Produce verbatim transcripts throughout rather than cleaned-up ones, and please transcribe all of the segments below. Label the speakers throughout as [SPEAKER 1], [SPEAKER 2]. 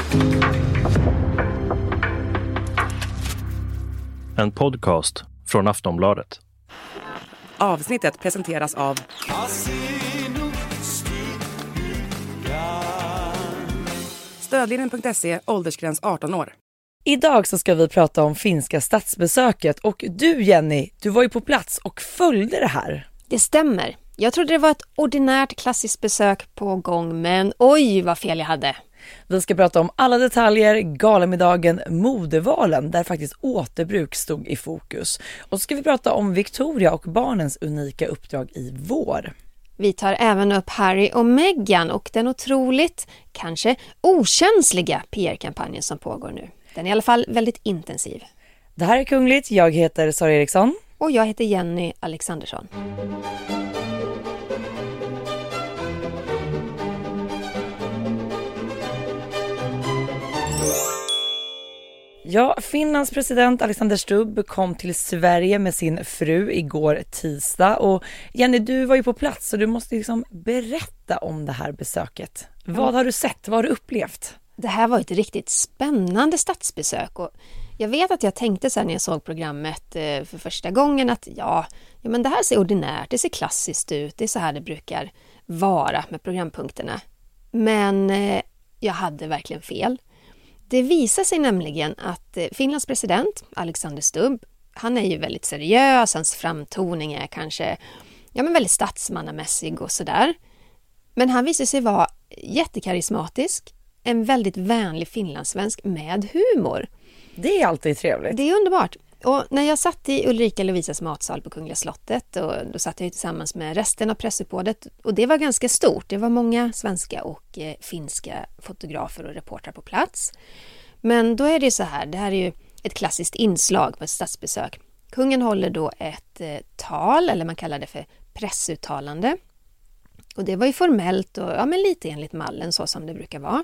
[SPEAKER 1] En podcast från Aftonbladet.
[SPEAKER 2] Avsnittet presenteras av Stödlinjen punkt se, åldersgräns arton år.
[SPEAKER 3] Idag så ska vi prata om finska statsbesöket och du Jenny, du var ju på plats och följde det här.
[SPEAKER 4] Det stämmer. Jag trodde det var ett ordinärt klassiskt besök på gång, men oj vad fel jag hade.
[SPEAKER 3] Vi ska prata om alla detaljer, galamiddagen, modevalen där faktiskt återbruk stod i fokus. Och så ska vi prata om Victoria och barnens unika uppdrag i vår.
[SPEAKER 4] Vi tar även upp Harry och Meghan och den otroligt, kanske okänsliga P R-kampanjen som pågår nu. Den är i alla fall väldigt intensiv.
[SPEAKER 3] Det här är Kungligt, jag heter Sara Eriksson.
[SPEAKER 4] Och jag heter Jenny Alexandersson.
[SPEAKER 3] Ja, Finlands president Alexander Stubb kom till Sverige med sin fru igår tisdag. Och Jenny, du var ju på plats så du måste liksom berätta om det här besöket. Ja. Vad har du sett? Vad har du upplevt?
[SPEAKER 4] Det här var ett riktigt spännande statsbesök och jag vet att jag tänkte så här när jag såg programmet för första gången att ja, ja men det här ser ordinärt, det ser klassiskt ut, det är så här det brukar vara med programpunkterna. Men eh, jag hade verkligen fel. Det visar sig nämligen att Finlands president Alexander Stubb, han är ju väldigt seriös, hans framtoning är kanske ja, men väldigt statsmannamässig och sådär. Men han visar sig vara jättekarismatisk, en väldigt vänlig finlandssvensk med humor.
[SPEAKER 3] Det är alltid trevligt.
[SPEAKER 4] Det är underbart. Och när jag satt i Ulrika Lovisas matsal på Kungliga slottet och då satt jag tillsammans med resten av pressuppbådet och det var ganska stort. Det var många svenska och eh, finska fotografer och reportrar på plats. Men då är det så här, det här är ju ett klassiskt inslag på ett statsbesök. Kungen håller då ett eh, tal, eller man kallar det för pressuttalande. Och det var ju formellt och ja, men lite enligt mallen så som det brukar vara.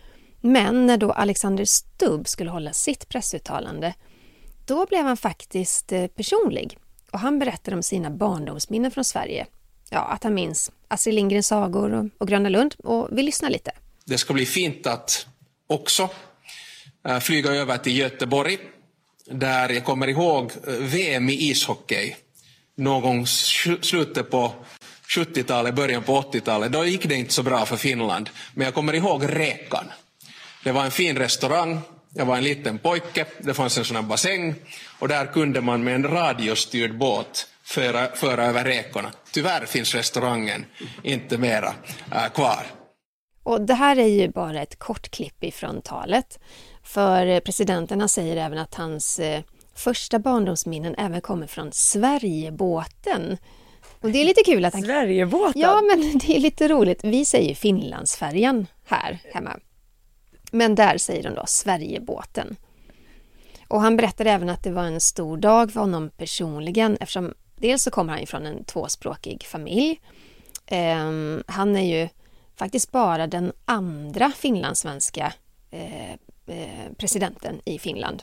[SPEAKER 4] Men när då Alexander Stubb skulle hålla sitt pressuttalande, då blev han faktiskt personlig. Och han berättade om sina barndomsminnen från Sverige. Ja, att han minns Astrid Lindgrens sagor och, och Gröna Lund. Och vi lyssnar lite.
[SPEAKER 5] Det ska bli fint att också äh, flyga över till Göteborg. Där jag kommer ihåg V M i ishockey. Någon slutet på sjuttiotalet, början på åttiotalet. Då gick det inte så bra för Finland. Men jag kommer ihåg Räkan. Det var en fin restaurang. Jag var en liten pojke. Det fanns en sån här bassäng. Och där kunde man med en radiostyrd båt föra, föra över räkorna. Tyvärr finns restaurangen inte mera äh, kvar.
[SPEAKER 4] Och det här är ju bara ett kort klipp ifrån talet. För presidenterna säger även att hans eh, första barndomsminnen även kommer från Sverigebåten. Och det är lite kul att han...
[SPEAKER 3] Sverigebåten?
[SPEAKER 4] Ja, men det är lite roligt. Vi säger Finlandsfärjan här hemma. Men där säger de då Sverigebåten. Och han berättade även att det var en stor dag för honom personligen. Eftersom dels så kommer han ifrån en tvåspråkig familj. Eh, han är ju faktiskt bara den andra finlandssvenska eh, eh, presidenten i Finland.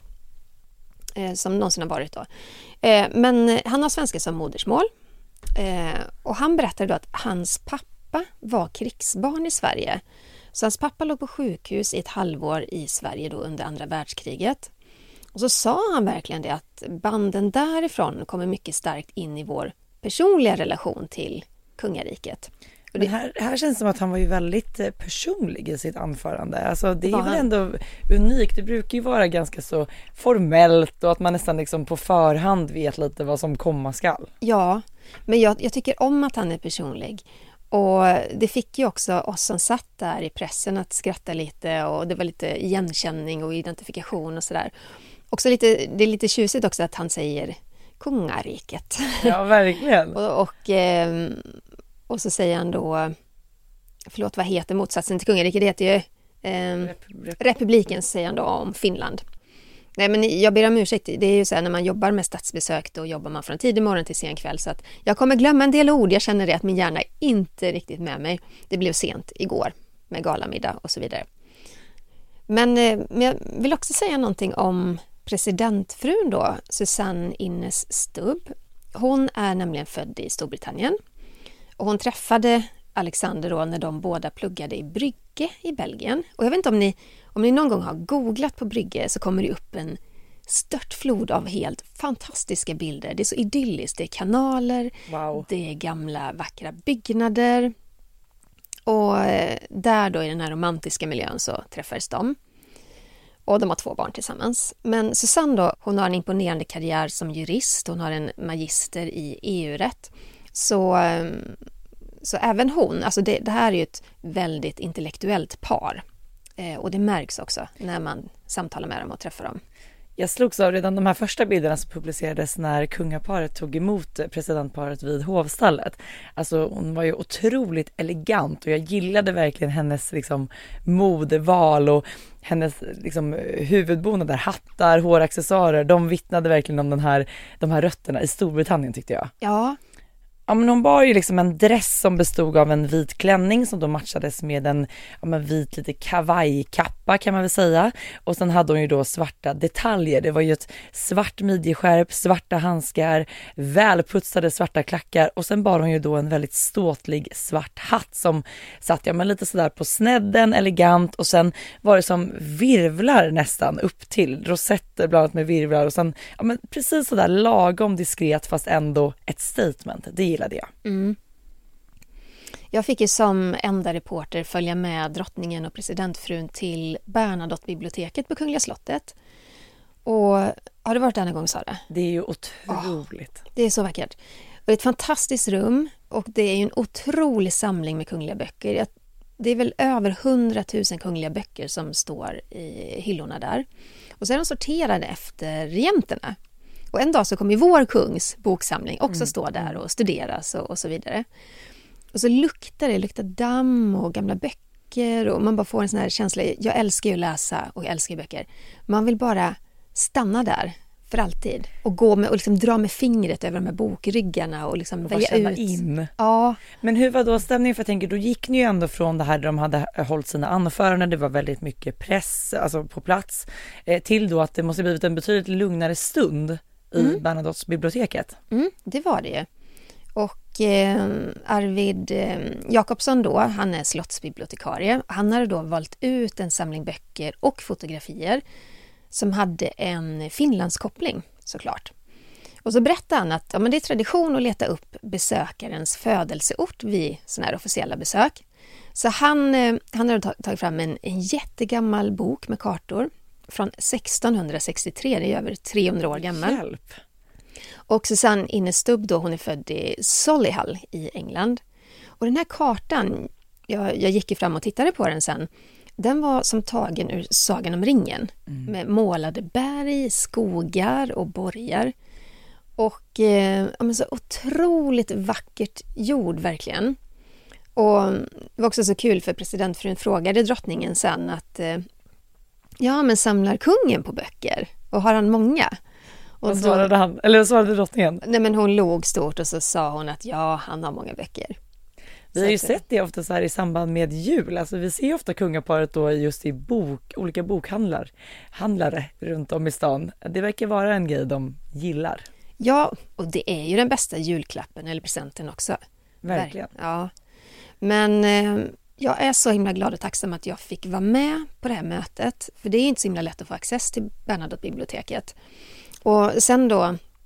[SPEAKER 4] Eh, som någonsin har varit då. Eh, men han har svenska som modersmål. Eh, och han berättade då att hans pappa var krigsbarn i Sverige. Så hans pappa låg på sjukhus i ett halvår i Sverige då under andra världskriget. Och så sa han verkligen det att banden därifrån kommer mycket starkt in i vår personliga relation till kungariket. Och det...
[SPEAKER 3] Men här, här känns det som att han var ju väldigt personlig i sitt anförande. Alltså det är
[SPEAKER 4] var
[SPEAKER 3] väl
[SPEAKER 4] han...
[SPEAKER 3] ändå unikt. Det brukar ju vara ganska så formellt och att man nästan liksom på förhand vet lite vad som komma skall.
[SPEAKER 4] Ja, men jag, jag tycker om att han är personlig. Och det fick ju också oss som satt där i pressen att skratta lite och det var lite igenkänning och identifikation och sådär. Också lite, det är lite tjusigt också att han säger kungariket.
[SPEAKER 3] Ja, verkligen.
[SPEAKER 4] och, och, och så säger han då, förlåt vad heter motsatsen till kungariket? Det heter ju eh, Republik. Republiken säger han då om Finland. Nej, men jag ber om ursäkt. Det är ju så här, när man jobbar med statsbesök då jobbar man från tidig morgon till sen kväll så att jag kommer glömma en del ord. Jag känner det att min hjärna är inte riktigt med mig. Det blev sent igår med galamiddag och så vidare. Men, men jag vill också säga någonting om presidentfrun då, Susanne Innes Stubb. Hon är nämligen född i Storbritannien och hon träffade Alexander då när de båda pluggade i Brygge i Belgien. Och jag vet inte om ni, om ni någon gång har googlat på Brygge så kommer det upp en störtflod av helt fantastiska bilder. Det är så idylliskt. Det är kanaler,
[SPEAKER 3] Wow.
[SPEAKER 4] det är gamla vackra byggnader. Och där då i den här romantiska miljön så träffades de. Och de har två barn tillsammans. Men Susanne då, hon har en imponerande karriär som jurist. Hon har en magister i E U-rätt. Så, så även hon, alltså det, det här är ju ett väldigt intellektuellt par. Eh, och det märks också när man samtalar med dem och träffar dem.
[SPEAKER 3] Jag slogs av redan de här första bilderna som publicerades när kungaparet tog emot presidentparet vid hovstallet. Alltså hon var ju otroligt elegant och jag gillade verkligen hennes liksom modeval och hennes liksom huvudbonader, hattar, håraccessoarer. De vittnade verkligen om den här, de här rötterna i Storbritannien tyckte jag.
[SPEAKER 4] Ja.
[SPEAKER 3] Ja, men hon bar ju liksom en dress som bestod av en vit klänning som då matchades med en ja, men vit lite kavajkappa kan man väl säga. Och sen hade hon ju då svarta detaljer. Det var ju ett svart midjeskärp, svarta handskar, välputsade svarta klackar och sen bar hon ju då en väldigt ståtlig svart hatt som satt ja, men lite sådär på snedden, elegant och sen var det som virvlar nästan upp till rosetter blandat med virvlar och sen ja, men precis sådär lagom diskret fast ändå ett statement. Det gillade jag.
[SPEAKER 4] Mm. Jag fick ju som enda reporter följa med drottningen och presidentfrun till Bernadotte-biblioteket på Kungliga slottet. Och har du varit där någon gång, Sara?
[SPEAKER 3] Det är ju otroligt.
[SPEAKER 4] Oh, det är så vackert. Och det är ett fantastiskt rum och det är ju en otrolig samling med kungliga böcker. Det är väl över hundratusen kungliga böcker som står i hyllorna där. Och så är de sorterade efter regenterna. Och en dag så kommer vår kungs boksamling också mm. stå där och studeras och, och så vidare. Och så luktar det, luktar damm och gamla böcker och man bara får en sån här känsla. Jag älskar ju att läsa och jag älskar böcker. Man vill bara stanna där för alltid och gå med och liksom dra med fingret över de här bokryggarna och liksom
[SPEAKER 3] och
[SPEAKER 4] välja ut.
[SPEAKER 3] In.
[SPEAKER 4] Ja.
[SPEAKER 3] Men hur var då stämningen? För jag tänker, då gick ni ju ändå från det här där de hade hållit sina anföranden, det var väldigt mycket press alltså på plats, eh, till då att det måste blivit en betydligt lugnare stund i mm. Bernadottes biblioteket.
[SPEAKER 4] Mm, det var det ju. Och eh, Arvid eh, Jakobsson då, han är slottsbibliotekarie. Han hade då valt ut en samling böcker och fotografier som hade en Finlandskoppling såklart. Och så berättade han att ja, men det är tradition att leta upp besökarens födelseort vid sådana här officiella besök. Så han, eh, han hade tagit fram en, en jättegammal bok med kartor från sextonhundrasextiotre, det är över trehundra år gammal.
[SPEAKER 3] Hjälp.
[SPEAKER 4] Och Susanne Innestubb då, hon är född i Solihull i England. Och den här kartan, jag, jag gick ju fram och tittade på den sen, den var som tagen ur Sagan om ringen. Mm. Med målade berg, skogar och borgar. Och eh, ja, men så otroligt vackert jord verkligen. Och det var också så kul för presidentfrun frågade drottningen sen att eh, ja, men samlar kungen på böcker? Och har han många? Och
[SPEAKER 3] vad svarade han? Eller vad svarade drottningen?
[SPEAKER 4] Nej, men hon låg stort och så sa hon att ja, han har många böcker.
[SPEAKER 3] Vi har ju sett det ofta så här i samband med jul. Alltså vi ser ju ofta kungaparet då just i bok, olika bokhandlar, handlare runt om i stan. Det verkar vara en grej de gillar.
[SPEAKER 4] Ja, och det är ju den bästa julklappen eller presenten också.
[SPEAKER 3] Verkligen.
[SPEAKER 4] Ja. Men eh, jag är så himla glad och tacksam att jag fick vara med på det här mötet. För det är inte så himla lätt att få access till Bernadotte-biblioteket. Och sen då,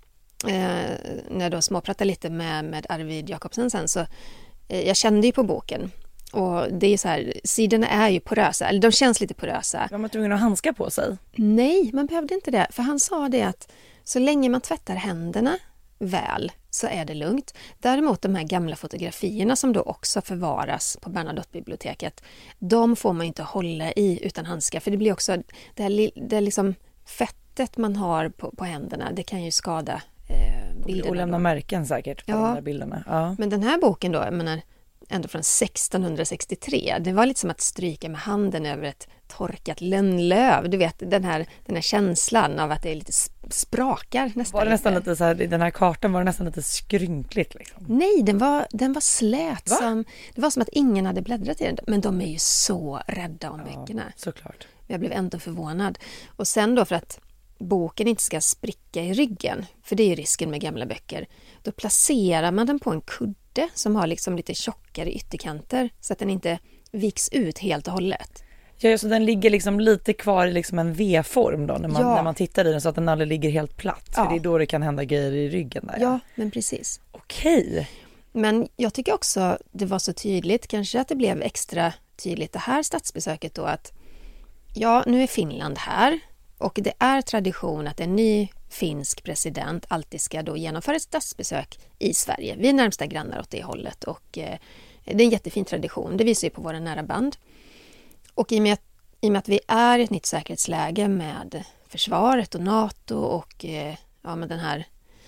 [SPEAKER 4] eh, när jag då småpratade lite med, med Arvid Jakobsson sen så eh, jag kände ju på boken. Och det är så här, sidorna är ju porösa, eller de känns lite porösa.
[SPEAKER 3] Var man tvungen att handska på sig?
[SPEAKER 4] Nej, man behövde inte det. För han sa det att så länge man tvättar händerna väl så är det lugnt. Däremot de här gamla fotografierna som då också förvaras på Bernadotte-biblioteket, de får man inte hålla i utan handskar. För det blir också, det här, det liksom fettet man har på, på händerna, det kan ju skada eh, bilderna.
[SPEAKER 3] Och lämna
[SPEAKER 4] då.
[SPEAKER 3] märken säkert på
[SPEAKER 4] ja.
[SPEAKER 3] de där bilderna. Ja.
[SPEAKER 4] Men den här boken då, jag menar, ändå från sextonhundrasextiotre, det var lite som att stryka med handen över ett torkat lönnlöv. Du vet, den här, den här känslan av att det är lite sprakar nästan.
[SPEAKER 3] Var det nästan
[SPEAKER 4] lite,
[SPEAKER 3] lite så här, i den här kartan var det nästan lite skrynkligt liksom?
[SPEAKER 4] Nej, den var, den var slät. Som, det var som att ingen hade bläddrat i den. Men de är ju så rädda om
[SPEAKER 3] ja,
[SPEAKER 4] böckerna.
[SPEAKER 3] Såklart.
[SPEAKER 4] Jag blev ändå förvånad. Och sen då, för att boken inte ska spricka i ryggen, för det är ju risken med gamla böcker, då placerar man den på en kudde ärte som har liksom lite tjockare ytterkanter så att den inte viks ut helt och hållet.
[SPEAKER 3] Ja, så den ligger liksom lite kvar i liksom en V-form då när man,
[SPEAKER 4] ja.
[SPEAKER 3] när man tittar i den så att den aldrig ligger helt platt.
[SPEAKER 4] Ja.
[SPEAKER 3] För det är då det kan hända grejer i ryggen där.
[SPEAKER 4] Ja, men precis.
[SPEAKER 3] Okej.
[SPEAKER 4] Men jag tycker också det var så tydligt, kanske att det blev extra tydligt det här statsbesöket då att ja, nu är Finland här och det är tradition att en ny finsk president alltid ska då genomföra ett statsbesök i Sverige. Vi är närmsta grannar åt det hållet och eh, det är en jättefin tradition. Det visar ju på våra nära band. Och i och, med att, i och med att vi är i ett nytt säkerhetsläge med försvaret och NATO och eh, ja, med den här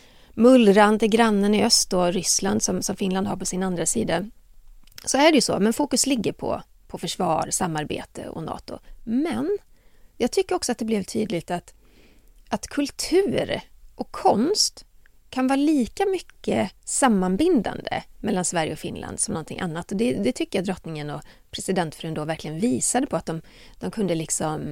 [SPEAKER 4] mullrande grannen i öst och Ryssland som, som Finland har på sin andra sida, så är det ju så. Men fokus ligger på, på försvar, samarbete och NATO. Men jag tycker också att det blev tydligt att, att kultur och konst kan vara lika mycket sammanbindande mellan Sverige och Finland som någonting annat. Och det, det tycker jag drottningen och presidentfrun då verkligen visade på att de, de kunde liksom,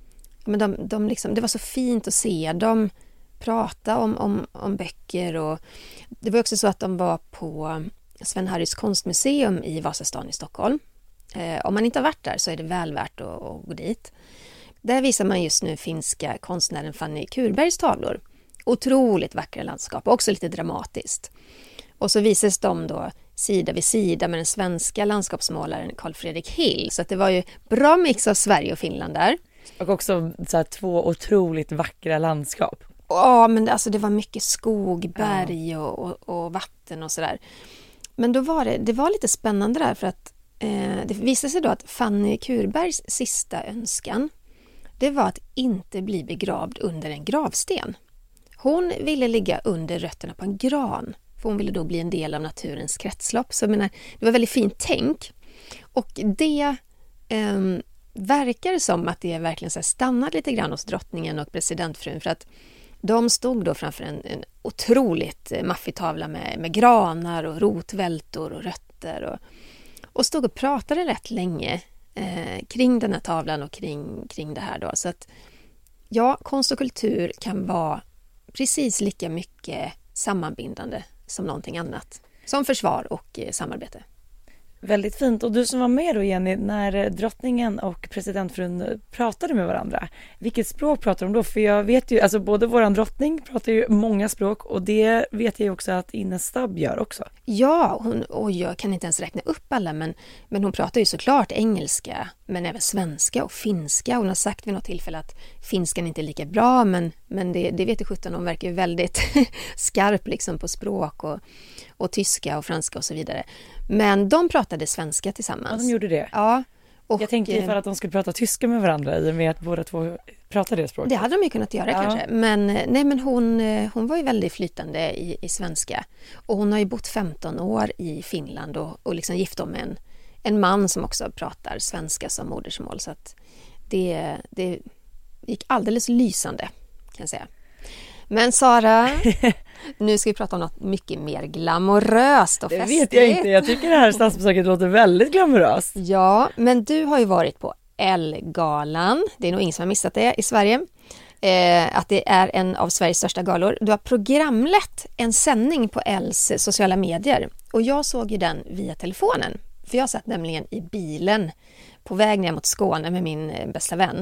[SPEAKER 4] men de, de liksom, det var så fint att se dem prata om, om, om böcker. Och det var också så att de var på Sven Harrys konstmuseum i Vasastan i Stockholm. Eh, om man inte har varit där så är det väl värt att, att gå dit. Där visar man just nu finska konstnären Fanny Kurbergs tavlor. Otroligt vackra landskap, också lite dramatiskt. Och så visas de då sida vid sida med den svenska landskapsmålaren Carl Fredrik Hill. Så att det var ju bra mix av Sverige och Finland där.
[SPEAKER 3] Och också så här, två otroligt vackra landskap.
[SPEAKER 4] Ja, men det, alltså, det var mycket skog, berg och, och, och vatten och sådär. Men då var det, det var lite spännande där för att eh, det visade sig då att Fanny Kurbergs sista önskan, det var att inte bli begravd under en gravsten. Hon ville ligga under rötterna på en gran, för hon ville då bli en del av naturens kretslopp. Så jag menar, det var väldigt fint tänk. Och det eh, verkar som att det verkligen så här stannade lite grann hos drottningen och presidentfrun, för att de stod då framför en, en otroligt maffig tavla med, med granar och rotvältor och rötter och, och stod och pratade rätt länge eh, kring den här tavlan och kring, kring det här då. Så att ja, konst och kultur kan vara precis lika mycket sammanbindande som någonting annat. Som försvar och eh, samarbete.
[SPEAKER 3] Väldigt fint. Och du som var med då, Jenny, när drottningen och presidentfrun pratade med varandra, vilket språk pratar de då? För jag vet ju, alltså både våran drottning pratar ju många språk och det vet jag ju också att Ines Stabb gör också.
[SPEAKER 4] Ja, hon, och jag kan inte ens räkna upp alla, men, men hon pratar ju såklart engelska, men även svenska och finska. Hon har sagt vid något tillfälle att finskan inte är lika bra, men, men det, det vet ju sjutton, hon verkar ju väldigt skarp liksom på språk och, och tyska och franska och så vidare. Men de pratade svenska tillsammans.
[SPEAKER 3] Ja, de gjorde det.
[SPEAKER 4] Ja. Och,
[SPEAKER 3] jag tänkte ifall att de skulle prata tyska med varandra i och med att båda två pratade det språket.
[SPEAKER 4] Det hade de ju kunnat göra
[SPEAKER 3] ja.
[SPEAKER 4] kanske. Men, nej, men hon, hon var ju väldigt flytande i, i svenska. Och hon har ju bott femton år i Finland och, och liksom gift om en, en man som också pratar svenska som modersmål. Så att det, det gick alldeles lysande, kan jag säga. Men Sara, nu ska vi prata om något mycket mer glamoröst och festligt.
[SPEAKER 3] Det vet jag inte, jag tycker det här statsbesöket låter väldigt glamoröst.
[SPEAKER 4] Ja, men du har ju varit på Elle-galan. Det är nog ingen som har missat det i Sverige. Eh, att det är en av Sveriges största galor. Du har programlett en sändning på Elles sociala medier. Och jag såg ju den via telefonen. För jag satt nämligen i bilen på väg ner mot Skåne med min bästa vän.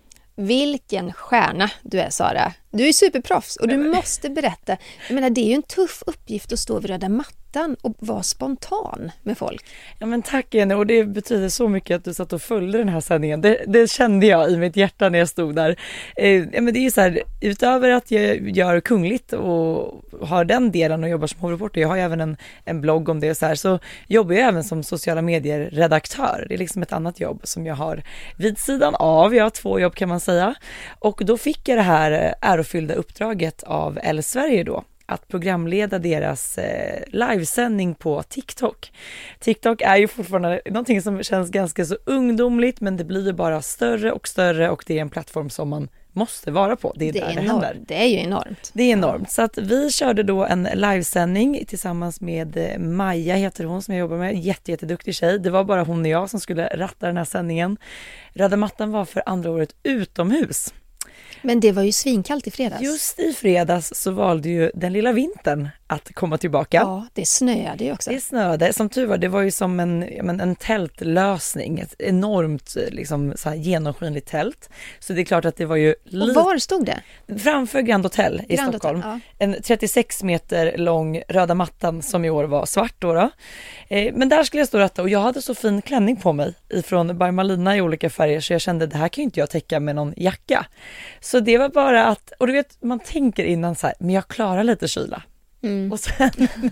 [SPEAKER 4] Vilken stjärna du är, Sara. Du är superproffs och du måste berätta. Jag menar, det är ju en tuff uppgift att stå vid röda mattan och vara spontan med folk.
[SPEAKER 3] Ja, men tack Jenny, och det betyder så mycket att du satt och följde den här sändningen. Det, det kände jag i mitt hjärta när jag stod där. Eh, ja, men det är ju så här, utöver att jag gör kungligt och har den delen och jobbar som hovreporter, jag har ju även en, en blogg om det och så här, så jobbar jag även som sociala medier-redaktör. Det är liksom ett annat jobb som jag har vid sidan av. Jag har två jobb kan man säga. Och då fick jag det här ärofyllda uppdraget av Elle Sverige då, att programleda deras eh, livesändning på TikTok. TikTok är ju fortfarande någonting som känns ganska så ungdomligt, men det blir ju bara större och större och det är en plattform som man måste vara på. Det är,
[SPEAKER 4] det
[SPEAKER 3] där
[SPEAKER 4] är
[SPEAKER 3] det
[SPEAKER 4] enormt.
[SPEAKER 3] händer.
[SPEAKER 4] Det är ju enormt.
[SPEAKER 3] Det är enormt. Så att vi körde då en livesändning tillsammans med Maja heter hon som jag jobbar med. Jätte, jätteduktig tjej. Det var bara hon och jag som skulle ratta den här sändningen. Röda mattan var för andra året utomhus.
[SPEAKER 4] Men det var ju svinkallt i fredags.
[SPEAKER 3] Just i fredags så valde ju den lilla vintern att komma tillbaka.
[SPEAKER 4] Ja, det snöade ju också.
[SPEAKER 3] Det snöade, som tur var, det var ju som en, men, en tältlösning, ett enormt liksom, så här, genomskinligt tält. Så det är klart att det var ju...
[SPEAKER 4] Och var stod det?
[SPEAKER 3] Framför Grand Hotel i
[SPEAKER 4] Grand
[SPEAKER 3] Stockholm.
[SPEAKER 4] Hotel, ja.
[SPEAKER 3] En trettiosex meter lång röda mattan som i år var svart då. då. Eh, men där skulle jag stå och ratta och jag hade så fin klänning på mig ifrån By Malina i olika färger så jag kände det här kan ju inte jag täcka med någon jacka. Så det var bara att, och du vet man tänker innan så här, men jag klarar lite kyla. Mm. Och sen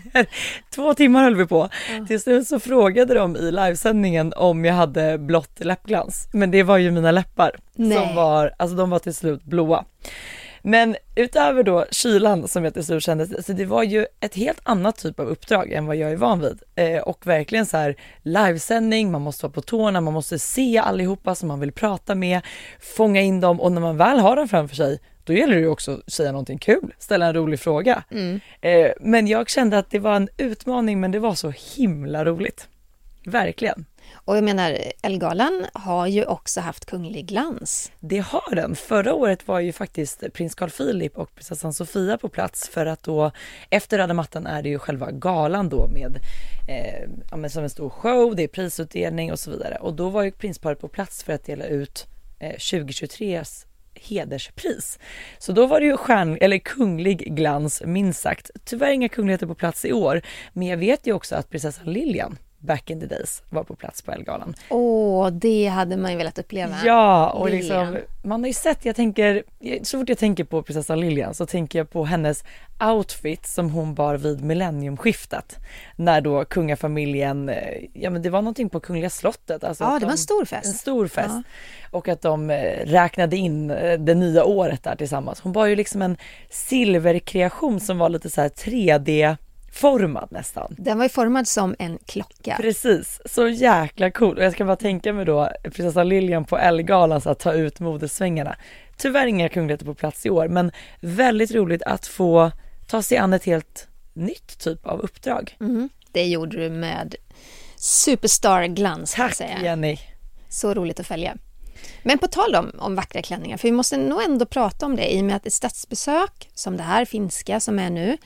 [SPEAKER 3] två timmar höll vi på. Ja. Till slut så frågade de i livesändningen om jag hade blått läppglans. Men det var ju mina läppar. Nej. Som var, alltså de var till slut blåa. Men utöver då kylan som jag till slut kände, så det var ju ett helt annat typ av uppdrag än vad jag är van vid. Eh, och verkligen så här livesändning, man måste vara på tårna, man måste se allihopa som man vill prata med, fånga in dem och när man väl har dem framför sig, då gäller det ju också att säga någonting kul, ställa en rolig fråga. Mm. Eh, men jag kände att det var en utmaning men det var så himla roligt. Verkligen.
[SPEAKER 4] Och jag menar, Ellegalan har ju också haft kunglig glans.
[SPEAKER 3] Det har den. Förra året var ju faktiskt prins Carl Philip och prinsessan Sofia på plats för att då, efter röda mattan är det ju själva galan då med, eh, ja, med som en stor show, det är prisutdelning och så vidare. Och då var ju prinsparet på plats för att dela ut eh, tjugohundratjugotre:s hederspris. Så då var det ju stjärn, eller kunglig glans minst sagt. Tyvärr inga kungligheter på plats i år, men jag vet ju också att prinsessan Lilian back in the days var på plats på Ellegalan.
[SPEAKER 4] Åh, det hade man ju velat uppleva.
[SPEAKER 3] Ja, och liksom, man har ju sett, jag tänker, så fort jag tänker på prinsessan Lilian så tänker jag på hennes outfit som hon bar vid millenniumskiftet. När då kungafamiljen, ja men det var någonting på Kungliga slottet. Alltså
[SPEAKER 4] ja, det
[SPEAKER 3] de,
[SPEAKER 4] var en stor fest.
[SPEAKER 3] En stor fest. Ja. Och att de räknade in det nya året där tillsammans. Hon bar ju liksom en silverkreation som var lite så här tre D formad nästan.
[SPEAKER 4] Den var ju formad som en klocka.
[SPEAKER 3] Precis, så jäkla cool. Och jag ska bara tänka mig då prinsessan Lilian på Ellegalan att ta ut modesvängarna. Tyvärr inga kungligheter på plats i år, men väldigt roligt att få ta sig an ett helt nytt typ av uppdrag.
[SPEAKER 4] Mm. Det gjorde du med superstar-glans.
[SPEAKER 3] Tack
[SPEAKER 4] säga.
[SPEAKER 3] Jenny.
[SPEAKER 4] Så roligt att följa. Men på tal om, om vackra klänningar, för vi måste nog ändå prata om det i och med att ett statsbesök som det här finska som är nu,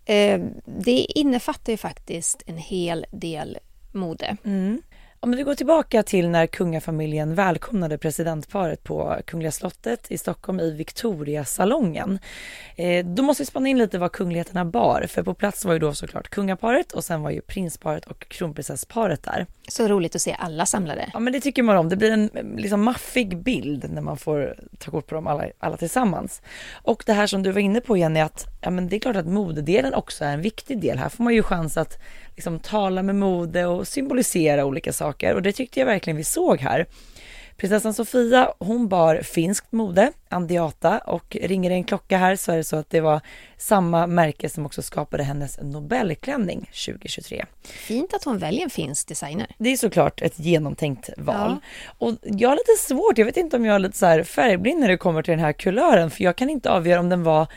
[SPEAKER 4] det innefattar ju faktiskt en hel del mode. Mm.
[SPEAKER 3] Om vi går tillbaka till när kungafamiljen välkomnade presidentparet på Kungliga slottet i Stockholm i Victoriasalongen. Eh, då måste vi spana in lite vad kungligheterna bar. För på plats var ju då såklart kungaparet och sen var ju prinsparet och kronprinsessparet där.
[SPEAKER 4] Så roligt att se alla samlade.
[SPEAKER 3] Ja, men det tycker man om. Det blir en liksom maffig bild när man får ta kort på dem alla, alla tillsammans. Och det här som du var inne på, Jenny, att ja, men det är klart att modedelen också är en viktig del. Här får man ju chans att liksom tala med mode och symbolisera olika saker. Och det tyckte jag verkligen vi såg här. Prinsessan Sofia, hon bar finskt mode, Andiata, och ringer en klocka här så är det så att det var samma märke som också skapade hennes Nobelklänning tjugohundratjugotre.
[SPEAKER 4] Fint att hon väljer en finsk designer.
[SPEAKER 3] Det är såklart ett genomtänkt val. Ja. Och jag har lite svårt, jag vet inte om jag är lite så här färgblind när det kommer till den här kulören, för jag kan inte avgöra om den var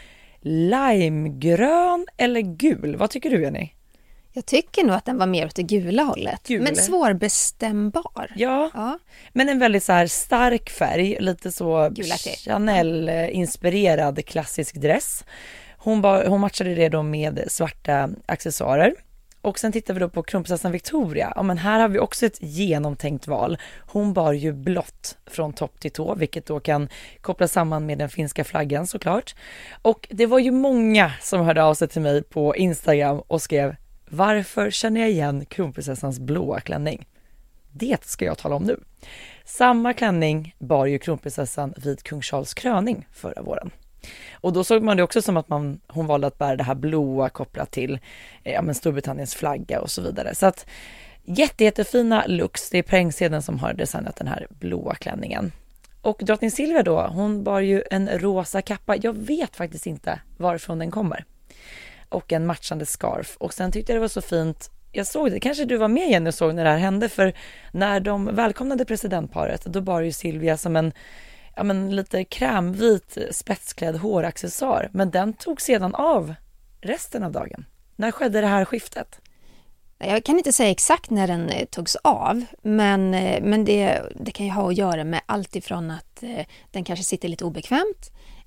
[SPEAKER 3] limegrön eller gul. Vad tycker du, Jenny?
[SPEAKER 4] Jag tycker nog att den var mer åt det gula hållet.
[SPEAKER 3] Gul.
[SPEAKER 4] Men svårbestämbar.
[SPEAKER 3] Ja, ja, men en väldigt så här stark färg. Lite så Chanel-inspirerad klassisk dress. Hon, bar, hon matchade det då med svarta accessoarer. Och sen tittar vi då på kronprinsessan Victoria. Ja, men här har vi också ett genomtänkt val. Hon bar ju blått från topp till tå, vilket då kan kopplas samman med den finska flaggan såklart. Och det var ju många som hörde av sig till mig på Instagram och skrev: varför känner jag igen kronprinsessans blåa klänning? Det ska jag tala om nu. Samma klänning bar ju kronprinsessan vid kung Charles kröning förra våren. Och då såg man det också som att man, hon valde att bära det här blåa kopplat till ja, men Storbritanniens flagga och så vidare. Så att jätte, jättefina looks. Det är Prängsedeln som har designat den här blåa klänningen. Och drottning Silvia då, hon bar ju en rosa kappa. Jag vet faktiskt inte varifrån den kommer. Och en matchande scarf. Och sen tyckte jag det var så fint. Jag såg det, kanske du var med igen och såg när det här hände. För när de välkomnade presidentparet, då bar ju Silvia som en ja, men lite krämvit spetsklädd håraccessoar. Men den tog sedan av resten av dagen. När skedde det här skiftet?
[SPEAKER 4] Jag kan inte säga exakt när den togs av, men, men det, det kan ju ha att göra med allt ifrån att den kanske sitter lite obekvämt,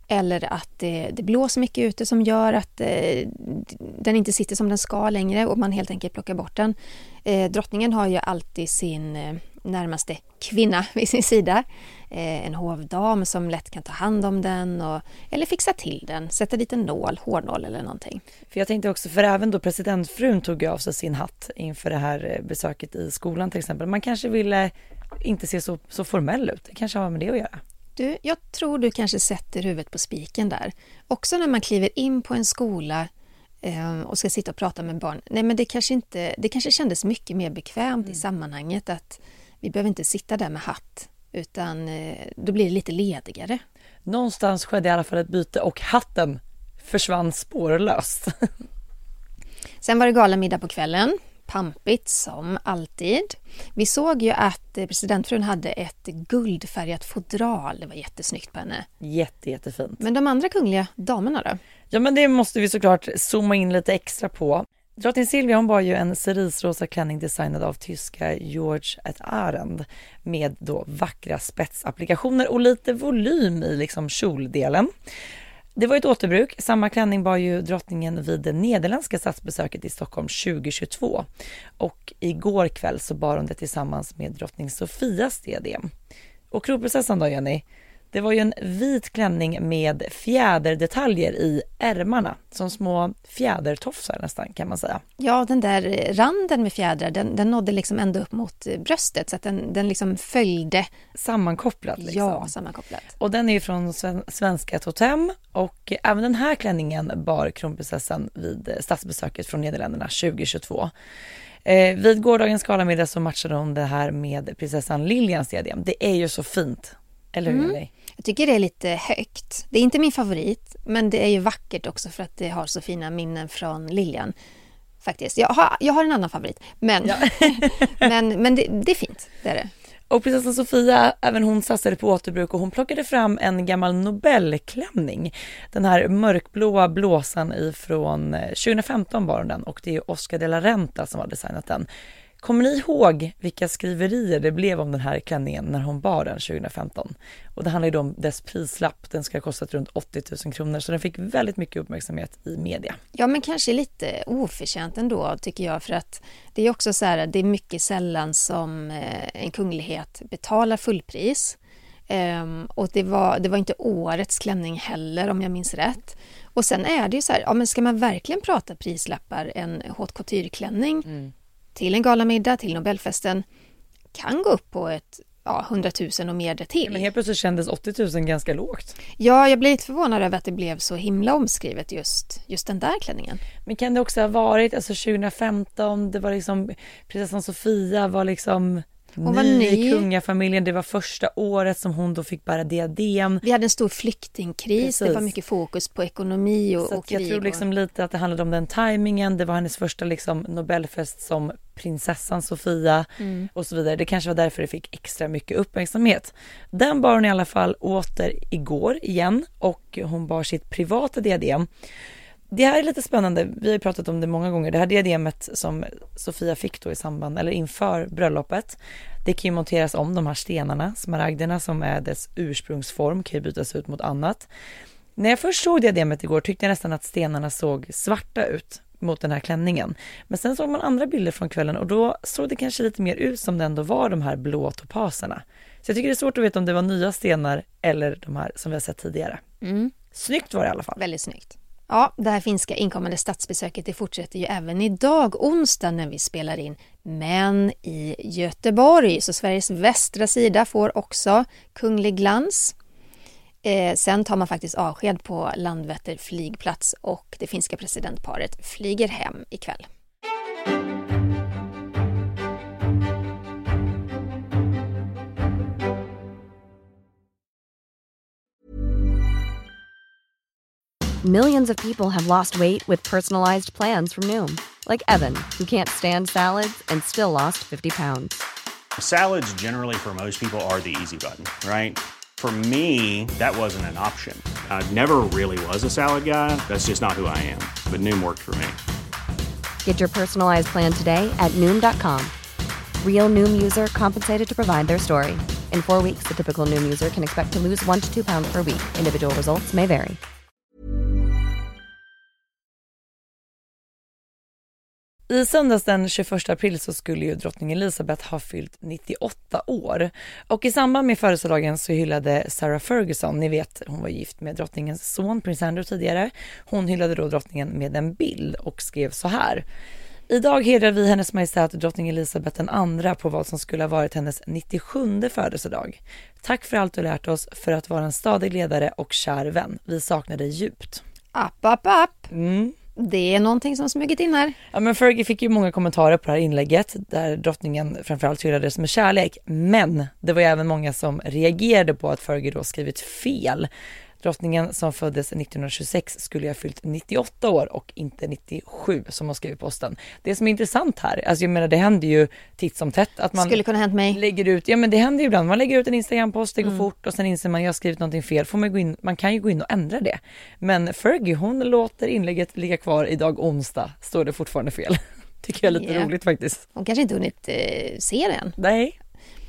[SPEAKER 4] eller att det, det blåser mycket ute som gör att eh, den inte sitter som den ska längre och man helt enkelt plockar bort den. Eh, drottningen har ju alltid sin eh, närmaste kvinna vid sin sida. Eh, en hovdam som lätt kan ta hand om den och, eller fixa till den, sätta dit en nål, hårnål eller någonting.
[SPEAKER 3] För jag tänkte också, för även då presidentfrun tog av sig sin hatt inför det här besöket i skolan till exempel. Man kanske ville inte se så, så formell ut. Det kanske har med det att göra.
[SPEAKER 4] Du, jag tror du kanske sätter huvudet på spiken där. Också när man kliver in på en skola eh, och ska sitta och prata med barn. Nej, men det kanske, inte, det kanske kändes mycket mer bekvämt mm. i sammanhanget att vi behöver inte sitta där med hatt, utan eh, då blir det lite ledigare.
[SPEAKER 3] Någonstans skedde i alla fall ett byte och hatten försvann spårlöst.
[SPEAKER 4] Sen var det galamiddag på kvällen. Pampigt som alltid. Vi såg ju att presidentfrun hade ett guldfärgat fodral. Det var jättesnyggt på henne.
[SPEAKER 3] Jätte, jättefint.
[SPEAKER 4] Men de andra kungliga damerna då?
[SPEAKER 3] Ja, men det måste vi såklart zooma in lite extra på. Drottning Silvia, hon var ju en cerisrosa klänning designad av tyska George et Arend med då vackra spetsapplikationer och lite volym i liksom kjoldelen. Det var ett återbruk. Samma klänning bar ju drottningen vid det nederländska statsbesöket i Stockholm tjugohundratjugotvå. Och igår kväll så bar hon det tillsammans med drottning Sofias diadem. Och kronprinsessan då, Jenny, det var ju en vit klänning med fjäderdetaljer i ärmarna. Som små fjädertofsar nästan, kan man säga.
[SPEAKER 4] Ja, den där randen med fjädrar, den, den nådde liksom ända upp mot bröstet. Så att den, den liksom följde.
[SPEAKER 3] Sammankopplat liksom.
[SPEAKER 4] Ja, sammankopplat.
[SPEAKER 3] Och den är ju från svenska Totem. Och även den här klänningen bar kronprinsessan vid statsbesöket från Nederländerna tjugohundratjugotvå. Eh, vid gårdagens galamiddag så matchade hon det här med prinsessan Lilians diadem. Det är ju så fint. Eller hur? Mm.
[SPEAKER 4] Jag tycker det är lite högt. Det är inte min favorit, men det är ju vackert också för att det har så fina minnen från Lilian. Faktiskt. Jag har, jag har en annan favorit, men, ja. men, men det, det är fint. Det är det.
[SPEAKER 3] Och prinsessan Sofia, även hon satsade på återbruk och hon plockade fram en gammal Nobelklänning. Den här mörkblåa blåsan ifrån tjugohundrafemton var den, och det är Oscar de la Renta som har designat den. Kommer ni ihåg vilka skriverier det blev om den här klänningen när hon bar den tjugohundrafemton? Och det handlar ju då om dess prislapp. Den ska ha kostat runt åttio tusen kronor, så den fick väldigt mycket uppmärksamhet i media.
[SPEAKER 4] Ja, men kanske lite oförtjänt ändå, tycker jag, för att det är också så här, det är mycket sällan som en kunglighet betalar fullpris. Um, och det var, det var inte årets klänning heller, om jag minns rätt. Och sen är det ju så här, ja, men ska man verkligen prata prislappar, en haute couture-klänning mm. till en galamiddag, till Nobelfesten, kan gå upp på ett ja, hundratusen och mer det till.
[SPEAKER 3] Men helt plötsligt kändes åttio tusen ganska lågt.
[SPEAKER 4] Ja, jag blev lite förvånad över att det blev så himla omskrivet just, just den där klänningen.
[SPEAKER 3] Men kan det också ha varit, alltså tjugohundrafemton, det var liksom, prinsessan Sofia var liksom hon var ny i kungafamiljen, det var första året som hon då fick bära diadem.
[SPEAKER 4] Vi hade en stor flyktingkris. Precis. Det var mycket fokus på ekonomi och,
[SPEAKER 3] så
[SPEAKER 4] och krig.
[SPEAKER 3] Jag tror liksom
[SPEAKER 4] och...
[SPEAKER 3] lite att det handlade om den tajmingen. Det var hennes första liksom Nobelfest som prinsessan Sofia mm. och så vidare. Det kanske var därför det fick extra mycket uppmärksamhet. Den bar hon i alla fall åter igår igen, och hon bar sitt privata diadem. Det här är lite spännande. Vi har ju pratat om det många gånger. Det här diademet som Sofia fick då i samband eller inför bröllopet, det kan ju monteras om, de här stenarna, smaragderna som är dess ursprungsform kan ju bytas ut mot annat. När jag först såg diademet igår tyckte jag nästan att stenarna såg svarta ut mot den här klänningen. Men sen såg man andra bilder från kvällen och då såg det kanske lite mer ut som det ändå var de här blå topasarna. Så jag tycker det är svårt att veta om det var nya stenar eller de här som vi har sett tidigare. Mm. Snyggt var det i alla fall.
[SPEAKER 4] Väldigt snyggt. Ja, det här finska inkommande statsbesöket det fortsätter ju även idag, onsdag, när vi spelar in. Men i Göteborg, så Sveriges västra sida får också kunglig glans. Eh, sen tar man faktiskt avsked på Landvetter flygplats och det finska presidentparet flyger hem ikväll.
[SPEAKER 6] Millions of people have lost weight with personalized plans from Noom. Like Evan, who can't stand salads and still lost fifty pounds.
[SPEAKER 7] Salads generally for most people are the easy button, right? For me, that wasn't an option. I never really was a salad guy. That's just not who I am. But Noom worked for me.
[SPEAKER 6] Get your personalized plan today at Noom dot com. Real Noom user compensated to provide their story. In four weeks, the typical Noom user can expect to lose one to two pounds per week. Individual results may vary.
[SPEAKER 3] I söndags den tjugoförsta april så skulle ju drottning Elizabeth ha fyllt nittioåtta år. Och i samband med födelsedagen så hyllade Sarah Ferguson, ni vet hon var gift med drottningens son Prince Andrew tidigare. Hon hyllade då drottningen med en bild och skrev så här: idag hedrar vi hennes majestät drottning Elizabeth den andra på vad som skulle ha varit hennes nittiosjunde födelsedag. Tack för allt du lärt oss, för att vara en stadig ledare och kär vän. Vi saknar dig djupt.
[SPEAKER 4] App, app, app.
[SPEAKER 3] Mm.
[SPEAKER 4] Det är någonting som smugit in här.
[SPEAKER 3] Ja, men Fergie fick ju många kommentarer på det här inlägget där drottningen framförallt hyllades med kärlek. Men det var ju även många som reagerade på att Fergie då skrivit fel. Drottningen som föddes nittonhundratjugosex skulle ha fyllt nittioåtta år och inte nittiosju som hon skrev i posten. Det som är intressant här, alltså jag menar det händer ju titt som tätt att man
[SPEAKER 4] skulle kunna hänt mig.
[SPEAKER 3] lägger ut, ja men det händer ju ibland, man lägger ut en Instagram-post, det går
[SPEAKER 4] Mm.
[SPEAKER 3] fort och sen inser man jag har skrivit någonting fel, får man gå in, man kan ju gå in och ändra det. Men Fergie, hon låter inlägget ligga kvar idag onsdag, står det fortfarande fel. Tycker jag är lite
[SPEAKER 4] Yeah.
[SPEAKER 3] roligt faktiskt.
[SPEAKER 4] Hon kanske inte hunnit eh, se den.
[SPEAKER 3] Nej.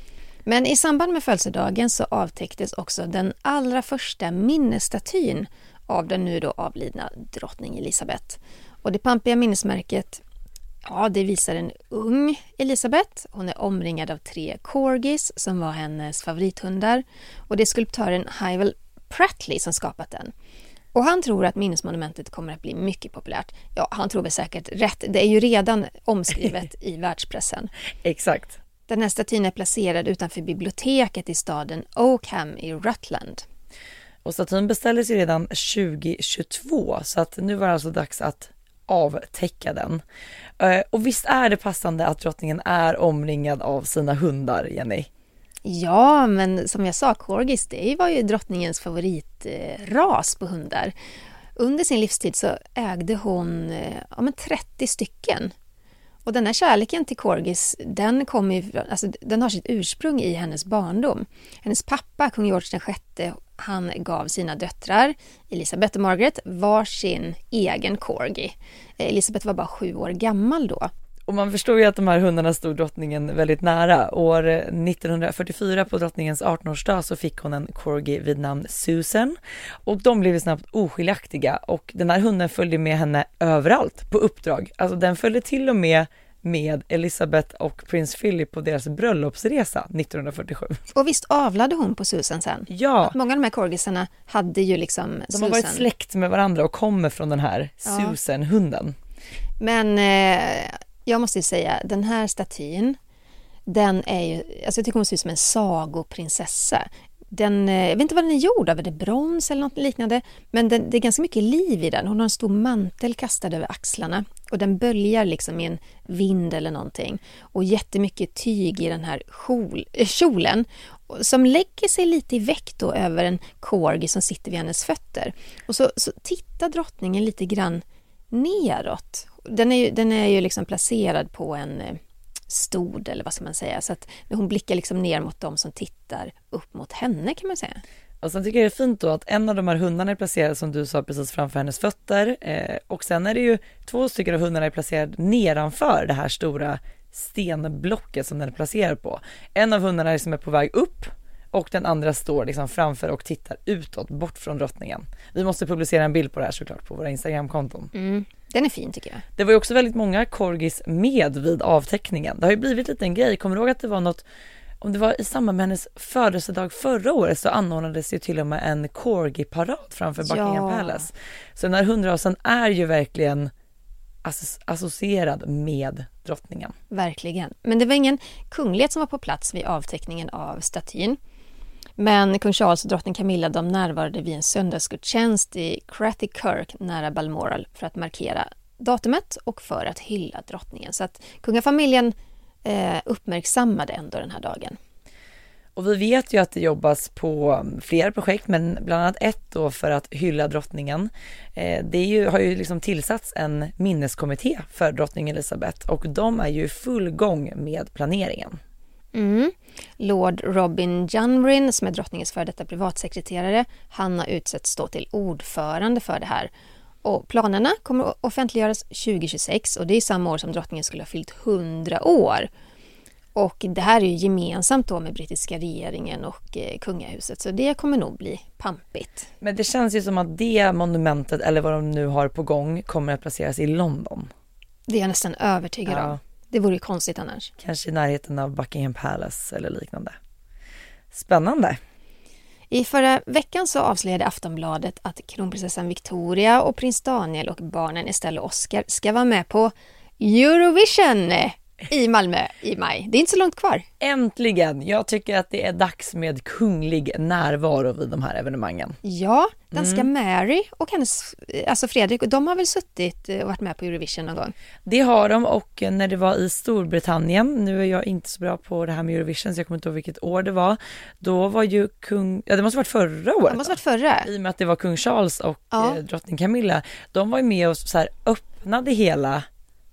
[SPEAKER 4] Men i samband med födelsedagen så avtäcktes också den allra första minnesstatyn av den nu då avlidna drottning Elizabeth. Och det pampiga minnesmärket, ja, det visar en ung Elizabeth. Hon är omringad av tre corgis som var hennes favorithundar. Och det är skulptören Hywel Pratley som skapat den. Och han tror att minnesmonumentet kommer att bli mycket populärt. Ja, han tror väl säkert rätt. Det är ju redan omskrivet i världspressen.
[SPEAKER 3] Exakt.
[SPEAKER 4] Den här statyn är placerad utanför biblioteket i staden Oakham i Rutland.
[SPEAKER 3] Och statyn beställdes ju redan tjugohundratjugotvå så att nu var det alltså dags att avtäcka den. Eh, Och visst är det passande att drottningen är omringad av sina hundar, Jenny?
[SPEAKER 4] Ja, men som jag sa, corgis, det var ju drottningens favoritras på hundar. Under sin livstid så ägde hon eh, ja, men trettio stycken. Och den här kärleken till corgis, den, kommer ju, alltså, den har sitt ursprung i hennes barndom. Hennes pappa, kung George den sjätte, han gav sina döttrar, Elizabeth och Margaret, varsin egen corgi. Elizabeth var bara sju år gammal då.
[SPEAKER 3] Och man förstår ju att de här hundarna stod drottningen väldigt nära. År nittonhundrafyrtiofyra på drottningens artonårsdag så fick hon en corgi vid namn Susan. Och de blev snabbt oskiljaktiga och den här hunden följde med henne överallt på uppdrag. Alltså den följde till och med med Elizabeth och prins Philip på deras bröllopsresa nittonhundrafyrtiosju.
[SPEAKER 4] Och visst avlade hon på Susan sen?
[SPEAKER 3] Ja.
[SPEAKER 4] Att många av de här corgisarna hade ju liksom
[SPEAKER 3] De
[SPEAKER 4] Susan.
[SPEAKER 3] har varit släkt med varandra och kommer från den här
[SPEAKER 4] Ja.
[SPEAKER 3] Susan-hunden.
[SPEAKER 4] Men eh, jag måste ju säga, den här statyn, den är ju, alltså jag tycker hon ser ut som en sagoprinsessa. Den, eh, jag vet inte vad den är gjord av, är det brons eller något liknande? Men den, det är ganska mycket liv i den. Hon har en stor mantel kastad över axlarna och den böljar liksom i en vind eller någonting. Och jättemycket tyg i den här kjol, äh, kjolen som lägger sig lite i väck då över en corgi som sitter vid hennes fötter. Och så, så tittar drottningen lite grann neråt. Den är ju, den är ju liksom placerad på en eh, stod eller vad ska man säga. Så att hon blickar liksom ner mot dem som tittar upp mot henne, kan man säga.
[SPEAKER 3] Och sen tycker jag det är fint då att en av de här hundarna är placerad som du sa precis framför hennes fötter. Eh, och sen är det ju två stycken av hundarna är placerade nedanför det här stora stenblocket som den är placerad på. En av hundarna är som är på väg upp och den andra står liksom framför och tittar utåt bort från drottningen. Vi måste publicera en bild på det här såklart på våra Instagram-konton.
[SPEAKER 4] Mm. Den är fin tycker jag.
[SPEAKER 3] Det var ju också väldigt många corgis med vid avteckningen. Det har ju blivit lite en grej. Kommer du ihåg att det var något, om det var i samband med hennes födelsedag förra året så anordnades ju till och med en corgi-parad framför Buckingham
[SPEAKER 4] Ja.
[SPEAKER 3] Palace. Så den här hundrasen är ju verkligen asso- associerad med drottningen.
[SPEAKER 4] Verkligen. Men det var ingen kunglighet som var på plats vid avteckningen av statyn. Men kung Charles och drottning Camilla de närvarade vid en söndagsgudstjänst i Cratty Kirk nära Balmoral för att markera datumet och för att hylla drottningen. Så att kungafamiljen eh, uppmärksammade ändå den här dagen.
[SPEAKER 3] Och vi vet ju att det jobbas på flera projekt, men bland annat ett då för att hylla drottningen. Eh, det är ju, har ju liksom tillsatts en minneskommitté för drottning Elizabeth och de är ju i full gång med planeringen.
[SPEAKER 4] Mm. Lord Robin Junrin, som är drottningens före detta privatsekreterare, han har utsetts stå till ordförande för det här. Och planerna kommer att offentliggöras tjugohundratjugosex och det är samma år som drottningen skulle ha fyllt hundra år. Och det här är ju gemensamt då med brittiska regeringen och eh, kungahuset. Så det kommer nog bli pampigt.
[SPEAKER 3] Men det känns ju som att det monumentet, eller vad de nu har på gång, kommer att placeras i London.
[SPEAKER 4] Det är jag nästan övertygad
[SPEAKER 3] Ja.
[SPEAKER 4] om. Det vore ju konstigt annars.
[SPEAKER 3] Kanske i närheten av Buckingham Palace eller liknande. Spännande.
[SPEAKER 4] I förra veckan så avslöjade Aftonbladet att kronprinsessan Victoria och prins Daniel och barnen Estelle och Oscar ska vara med på Eurovision i Malmö i maj. Det är inte så långt kvar.
[SPEAKER 3] Äntligen! Jag tycker att det är dags med kunglig närvaro vid de här evenemangen.
[SPEAKER 4] Ja, danska mm. Mary och hennes, alltså Fredrik, de har väl suttit och varit med på Eurovision någon gång?
[SPEAKER 3] Det har de, och när det var i Storbritannien, nu är jag inte så bra på det här med Eurovision så jag kommer inte ihåg vilket år det var, då var ju kung, ja det måste ha varit förra året.
[SPEAKER 4] Det måste ha varit förra.
[SPEAKER 3] I och med att det var kung Charles och
[SPEAKER 4] ja.
[SPEAKER 3] eh, drottning Camilla, de var ju med och så här öppnade hela.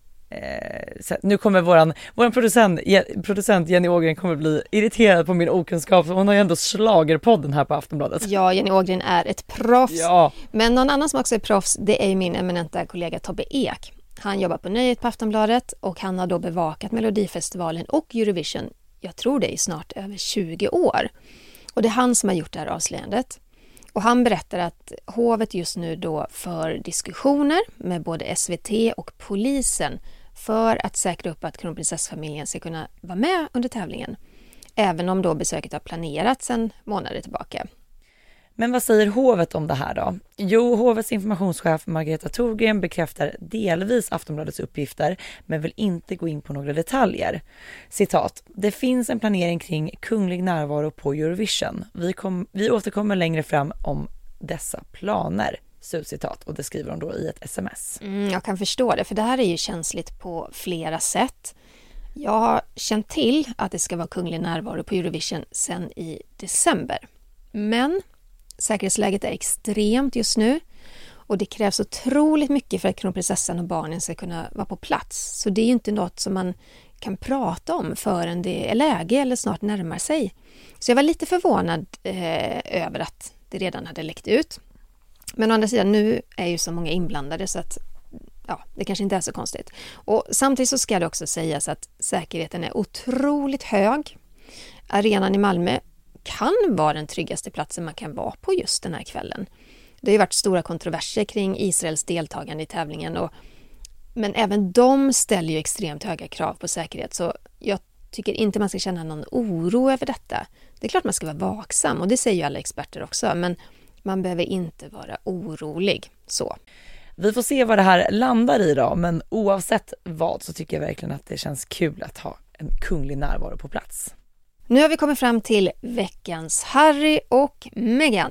[SPEAKER 3] Eh, så nu kommer våran, våran producent, producent Jenny Ågren kommer bli irriterad på min okunskap. Hon har ju ändå slagerpodden här på Aftonbladet.
[SPEAKER 4] Ja, Jenny Ågren är ett proffs.
[SPEAKER 3] Ja.
[SPEAKER 4] Men någon annan som också är proffs, det är min eminenta kollega Tobbe Ek. Han jobbar på Nöjet på Aftonbladet och han har då bevakat Melodifestivalen och Eurovision, jag tror det är snart över tjugo år. Och det är han som har gjort det här avslöjandet. Och han berättar att hovet just nu då för diskussioner med både S V T och polisen för att säkra upp att kronprinsessfamiljen ska kunna vara med under tävlingen. Även om då besöket har planerats sedan månader tillbaka.
[SPEAKER 3] Men vad säger hovet om det här då? Jo, hovets informationschef Margareta Thorgren bekräftar delvis Aftonbladets uppgifter men vill inte gå in på några detaljer. Citat: det finns en planering kring kunglig närvaro på Eurovision. Vi, kom, vi återkommer längre fram om dessa planer. Slutcitat, och det skriver hon då i ett sms.
[SPEAKER 4] Mm, jag kan förstå det, för det här är ju känsligt på flera sätt. Jag har känt till att det ska vara kunglig närvaro på Eurovision sedan i december. Men säkerhetsläget är extremt just nu och det krävs otroligt mycket för att kronprinsessan och barnen ska kunna vara på plats. Så det är ju inte något som man kan prata om förrän det är läge eller snart närmar sig. Så jag var lite förvånad eh, över att det redan hade läckt ut. Men å andra sidan, nu är ju så många inblandade så att ja, det kanske inte är så konstigt. Och samtidigt så ska det också sägas att säkerheten är otroligt hög. Arenan i Malmö kan vara den tryggaste platsen man kan vara på just den här kvällen. Det har ju varit stora kontroverser kring Israels deltagande i tävlingen. Och, men även de ställer ju extremt höga krav på säkerhet. Så jag tycker inte man ska känna någon oro över detta. Det är klart man ska vara vaksam och det säger ju alla experter också. Men man behöver inte vara orolig så.
[SPEAKER 3] Vi får se vad det här landar i då, men oavsett vad så tycker jag verkligen att det känns kul att ha en kunglig närvaro på plats.
[SPEAKER 4] Nu har vi kommit fram till veckans Harry och Meghan.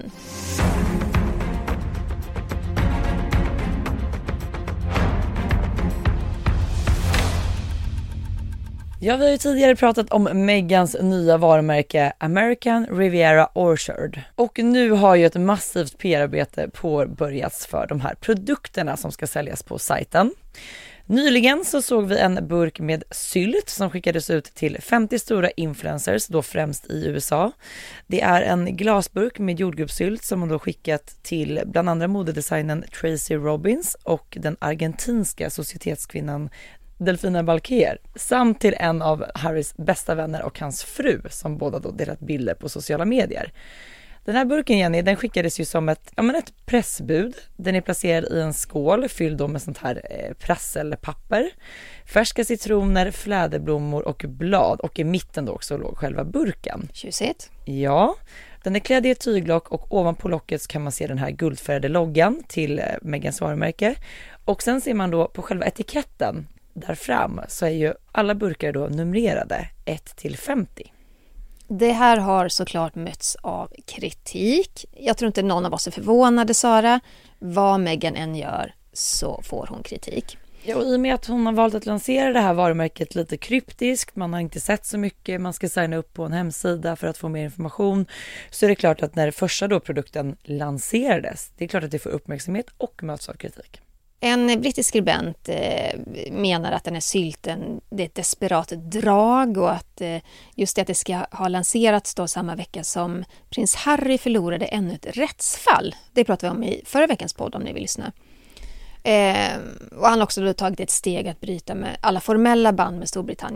[SPEAKER 3] Ja, vi har ju tidigare pratat om Meghans nya varumärke American Riviera Orchard. Och nu har ju ett massivt P R-arbete påbörjats för de här produkterna som ska säljas på sajten. Nyligen så såg vi en burk med sylt som skickades ut till femtio stora influencers, då främst i U S A. Det är en glasburk med jordgubbssylt som man då skickat till bland andra modedesignen Tracy Robbins och den argentinska societetskvinnan Delfina Balquer, samt till en av Harrys bästa vänner och hans fru som båda då delat bilder på sociala medier. Den här burken, Jenny, den skickades ju som ett, ja, men ett pressbud. Den är placerad i en skål fylld då med sånt här eh, prasselpapper, färska citroner, fläderblommor och blad, och i mitten då också låg själva burken.
[SPEAKER 4] Tjusigt.
[SPEAKER 3] Ja, den är klädd i ett tyglock och ovanpå locket kan man se den här guldfärgade loggan till eh, Meghans varumärke. Och sen ser man då på själva etiketten där fram så är ju alla burkar då numrerade ett till femtio.
[SPEAKER 4] Det här har såklart mötts av kritik. Jag tror inte någon av oss är förvånade, Sara. Vad Meghan än gör så får hon kritik.
[SPEAKER 3] Ja, och i och med att hon har valt att lansera det här varumärket lite kryptiskt, man har inte sett så mycket, man ska signa upp på en hemsida för att få mer information, så är det klart att när första då produkten lanserades, det är klart att det får uppmärksamhet och möts av kritik.
[SPEAKER 4] En brittisk skribent eh, menar att den här sylten, det är ett desperat drag och att eh, just det att det ska ha lanserats då samma vecka som prins Harry förlorade ännu ett rättsfall. Det pratade vi om i förra veckans podd om ni vill lyssna. Eh, och han har också då tagit ett steg att bryta med alla formella band med Storbritannien.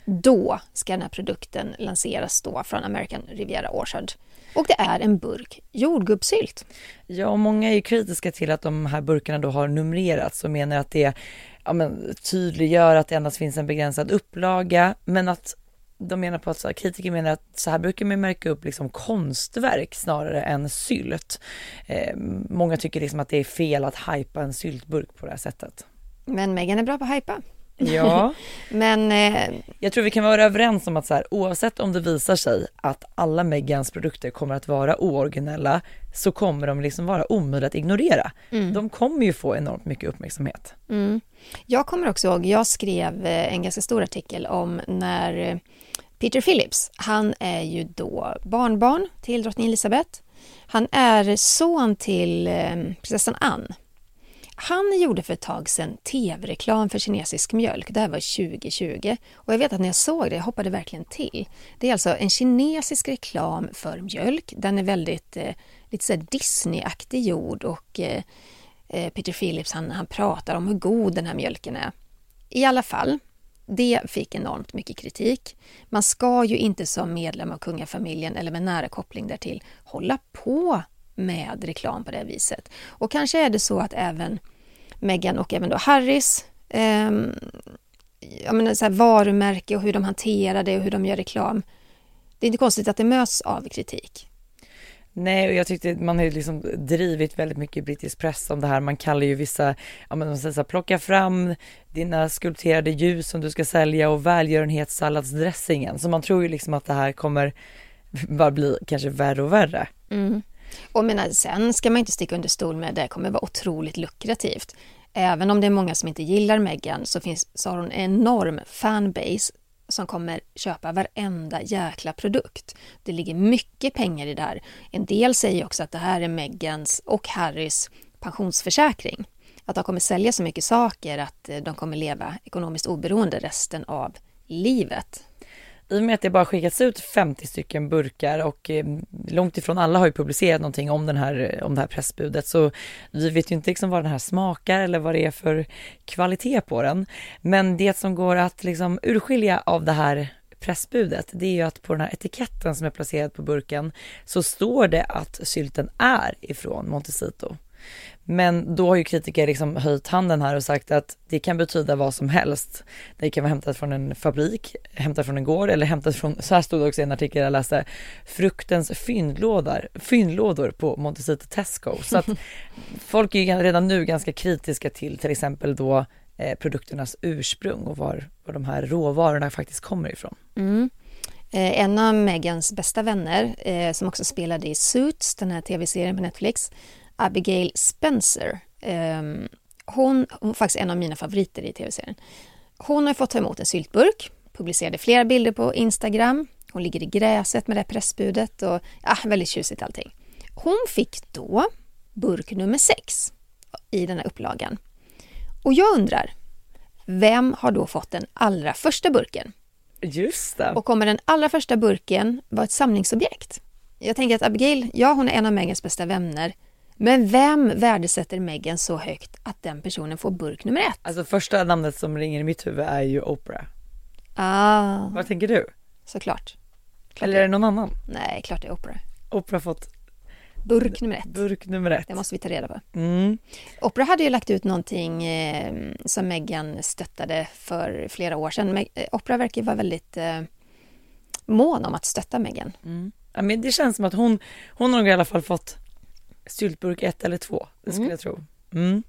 [SPEAKER 4] Då ska den här produkten lanseras då från American Riviera Orchard. Och det är en burk jordgubbssylt.
[SPEAKER 3] Ja, och många är ju kritiska till att de här burkarna då har numrerats och menar att det ja, men, tydliggör att det endast finns en begränsad upplaga. Men att de menar på att så här, kritiker menar att så här brukar man märka upp liksom konstverk snarare än sylt. Eh, många tycker liksom att det är fel att hypa en syltburk på det här sättet.
[SPEAKER 4] Men Meghan är bra på att hypa.
[SPEAKER 3] Ja,
[SPEAKER 4] men eh,
[SPEAKER 3] jag tror vi kan vara överens om att så här, oavsett om det visar sig att alla Meghans produkter kommer att vara ooriginella så kommer de liksom vara omöjliga att ignorera. Mm. De kommer ju få enormt mycket uppmärksamhet.
[SPEAKER 4] Mm. Jag kommer också ihåg, jag skrev en ganska stor artikel om när Peter Phillips, han är ju då barnbarn till drottning Elizabeth. Han är son till eh, prinsessan Anne. Han gjorde för ett tag sedan tv-reklam för kinesisk mjölk. Det här var tjugo tjugo. Och jag vet att när jag såg det, jag hoppade verkligen till. Det är alltså en kinesisk reklam för mjölk. Den är väldigt eh, lite så här Disney-aktig gjord. Och eh, Peter Phillips han, han pratar om hur god den här mjölken är. I alla fall, det fick enormt mycket kritik. Man ska ju inte som medlem av kungafamiljen eller med nära koppling därtill hålla på med reklam på det viset. Och kanske är det så att även Meghan och även då Harrys eh, jag menar så här varumärke och hur de hanterar det och hur de gör reklam. Det är inte konstigt att det möts av kritik.
[SPEAKER 3] Nej, och jag tyckte man har ju liksom drivit väldigt mycket i brittisk press om det här. Man kallar ju vissa, ja men de säger så här, plocka fram dina skulpterade ljus som du ska sälja och välgörenhetssalladsdressingen. Så man tror ju liksom att det här kommer bara bli kanske värre och värre.
[SPEAKER 4] Mm. Och menar, sen ska man inte sticka under stol med det. Det kommer vara otroligt lukrativt. Även om det är många som inte gillar Meghan så, finns, så har hon en enorm fanbase som kommer köpa varenda jäkla produkt. Det ligger mycket pengar i det här. En del säger också att det här är Meghans och Harrys pensionsförsäkring. Att de kommer sälja så mycket saker att de kommer leva ekonomiskt oberoende resten av livet.
[SPEAKER 3] I och med att det bara skickats ut femtio stycken burkar och eh, långt ifrån alla har ju publicerat någonting om, den här, om det här pressbudet så vi vet ju inte liksom vad den här smakar eller vad det är för kvalitet på den. Men det som går att liksom urskilja av det här pressbudet det är ju att på den här etiketten som är placerad på burken så står det att sylten är ifrån Montecito. Men då har ju kritiker liksom höjt handen här och sagt att det kan betyda vad som helst. Det kan vara hämtat från en fabrik, hämtat från en gård eller hämtat från, så här stod det också i en artikel jag läste, fruktens fyndlådor, fyndlådor på Montecito Tesco. Så att folk är ju redan nu ganska kritiska till till exempel då eh, produkternas ursprung och var, var de här råvarorna faktiskt kommer ifrån.
[SPEAKER 4] Mm. Eh, en av Meghans bästa vänner eh, som också spelade i Suits, den här tv-serien på Netflix, Abigail Spencer. Um, hon, hon är faktiskt en av mina favoriter i tv-serien. Hon har fått ta emot en syltburk, publicerade flera bilder på Instagram. Hon ligger i gräset med det pressbudet och ja, väldigt tjusigt allting. Hon fick då burk nummer sex i den här upplagan. Och jag undrar, vem har då fått den allra första burken?
[SPEAKER 3] Just det.
[SPEAKER 4] Och kommer den allra första burken vara ett samlingsobjekt? Jag tänker att Abigail, ja hon är en av Meghans bästa vänner. Men vem värdesätter Meghan så högt att den personen får burk nummer ett?
[SPEAKER 3] Alltså första namnet som ringer i mitt huvud är ju Oprah.
[SPEAKER 4] Ah.
[SPEAKER 3] Vad tänker du?
[SPEAKER 4] Såklart. Klart
[SPEAKER 3] Eller är det någon annan?
[SPEAKER 4] Nej, klart det är Oprah.
[SPEAKER 3] Oprah fått
[SPEAKER 4] burk nummer ett.
[SPEAKER 3] Burk nummer ett.
[SPEAKER 4] Det måste vi ta reda på.
[SPEAKER 3] Mm.
[SPEAKER 4] Oprah hade ju lagt ut någonting eh, som Meghan stöttade för flera år sedan. Men, eh, Oprah verkar vara väldigt eh, mån om att stötta Meghan.
[SPEAKER 3] Mm. Ja, men det känns som att hon, hon har i alla fall fått syltburk ett eller två, det skulle mm. jag tro. Mm.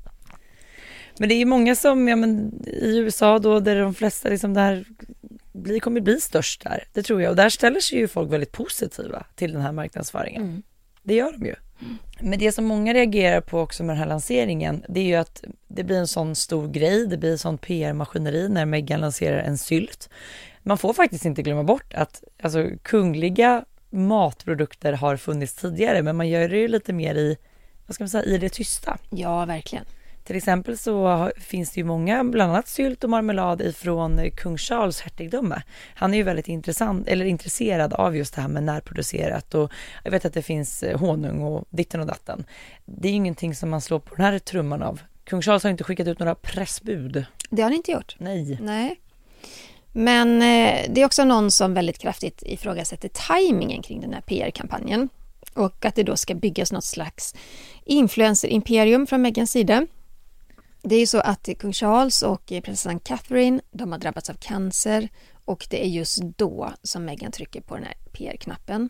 [SPEAKER 3] Men det är ju många som, ja men i U S A då, där de flesta liksom där blir, kommer bli störst där, det tror jag. Och där ställer sig ju folk väldigt positiva till den här marknadsföringen. Mm. Det gör de ju. Mm. Men det som många reagerar på också med den här lanseringen, det är ju att det blir en sån stor grej, det blir en sån P R-maskineri när Meghan lanserar en sylt. Man får faktiskt inte glömma bort att alltså, kungliga matprodukter har funnits tidigare, men man gör det ju lite mer i, vad ska man säga, i det tysta.
[SPEAKER 4] Ja, verkligen.
[SPEAKER 3] Till exempel så finns det ju många, bland annat sylt och marmelad ifrån kung Charles hertigdöme. Han är ju väldigt intressant, eller intresserad av just det här med närproducerat, och jag vet att det finns honung och ditten och datten. Det är ju ingenting som man slår på den här trumman av. Kung Charles har inte skickat ut några pressbud.
[SPEAKER 4] Det har han inte gjort.
[SPEAKER 3] Nej.
[SPEAKER 4] Nej. Men eh, det är också någon som väldigt kraftigt ifrågasätter tajmingen kring den här P R-kampanjen. Och att det då ska byggas något slags influencer-imperium från Meghans sida. Det är ju så att kung Charles och prinsessan Catherine, de har drabbats av cancer. Och det är just då som Meghan trycker på den här P R-knappen.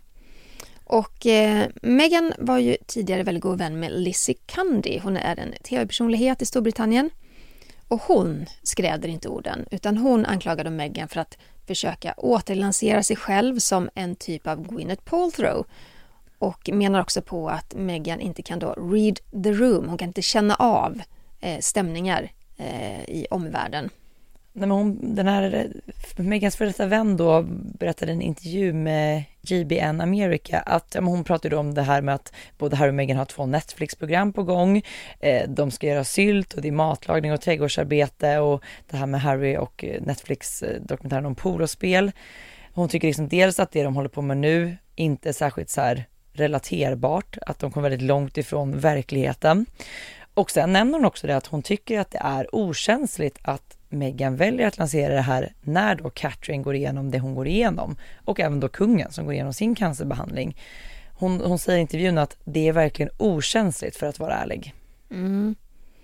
[SPEAKER 4] Och eh, Meghan var ju tidigare väldigt god vän med Lizzie Cundy. Hon är en tv-personlighet i Storbritannien. Och hon skräder inte orden, utan hon anklagade Meghan för att försöka återlansera sig själv som en typ av Gwyneth Paltrow. Och menar också på att Meghan inte kan då read the room. Hon kan inte känna av eh, stämningar eh, i omvärlden.
[SPEAKER 3] Nej, men hon, den här Meghans före detta vän då berättade i en intervju med G B N America att ja, hon pratade om det här med att både Harry och Meghan har två Netflix-program på gång. Eh, de ska göra sylt och det är matlagning och trädgårdsarbete och det här med Harry och Netflix-dokumentären om polospel. Hon tycker liksom dels att det de håller på med nu inte är särskilt så här relaterbart, att de kommer väldigt långt ifrån verkligheten. Och sen nämner hon också det att hon tycker att det är okänsligt att Meghan väljer att lansera det här när då Catherine går igenom det hon går igenom och även då kungen som går igenom sin cancerbehandling. Hon, hon säger i intervjun att det är verkligen okänsligt för att vara ärlig.
[SPEAKER 4] Mm.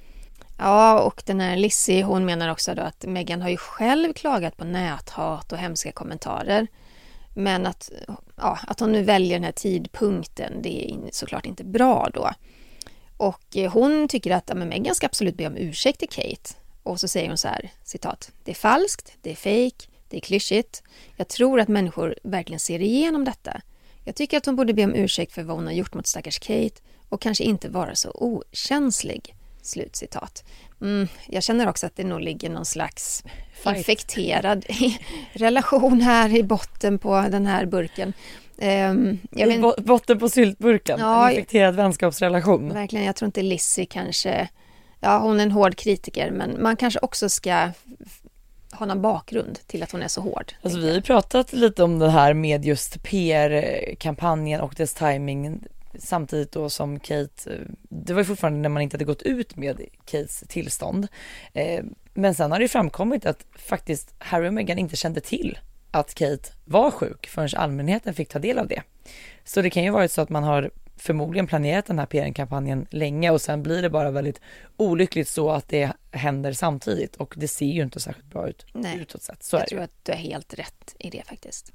[SPEAKER 4] Ja, och den här Lizzie, hon menar också då att Meghan har ju själv klagat på näthat och hemska kommentarer. Men att, ja, att hon nu väljer den här tidpunkten, det är såklart inte bra då. Och hon tycker att ja, men Meghan ska absolut be om ursäkt till Kate. Och så säger hon så här, citat, det är falskt, det är fake, det är klyschigt. Jag tror att människor verkligen ser igenom detta. Jag tycker att hon borde be om ursäkt för vad hon har gjort mot stackars Kate och kanske inte vara så okänslig. Slutcitat. Mm, jag känner också att det nog ligger någon slags Fight. infekterad relation här i botten på den här burken. Um, jag
[SPEAKER 3] I men, botten på syltburken, ja, en infekterad vänskapsrelation.
[SPEAKER 4] Verkligen, jag tror inte Lizzie kanske, ja hon är en hård kritiker, men man kanske också ska ha någon bakgrund till att hon är så hård.
[SPEAKER 3] Alltså, vi har pratat lite om det här med just P R-kampanjen och dess timing samtidigt då som Kate, det var ju fortfarande när man inte hade gått ut med Kates tillstånd. Eh, men sen har det framkommit att faktiskt Harry och Meghan inte kände till att Kate var sjuk förrän allmänheten fick ta del av det. Så det kan ju vara så att man har förmodligen planerat den här P R-kampanjen länge och sen blir det bara väldigt olyckligt så att det händer samtidigt och det ser ju inte särskilt bra ut.
[SPEAKER 4] Nej,
[SPEAKER 3] utåt sett. Så
[SPEAKER 4] jag
[SPEAKER 3] är det.
[SPEAKER 4] tror att du är helt rätt i det faktiskt.